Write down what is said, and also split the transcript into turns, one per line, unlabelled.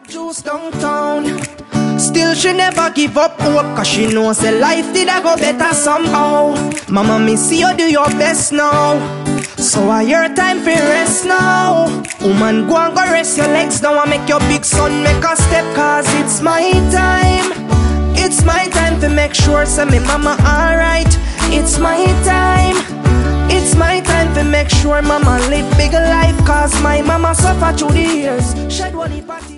Juice downtown. Still she never give up hope, cause she knows the life did I go better somehow. Mama, me see you do your best now, so I your time for rest now. Woman, go and go rest your legs now and make your big son make a step, cause it's my time. It's my time to make sure say me mama alright. It's my time. It's my time to make sure mama live big life, cause my mama suffer through the years. Shed one heap of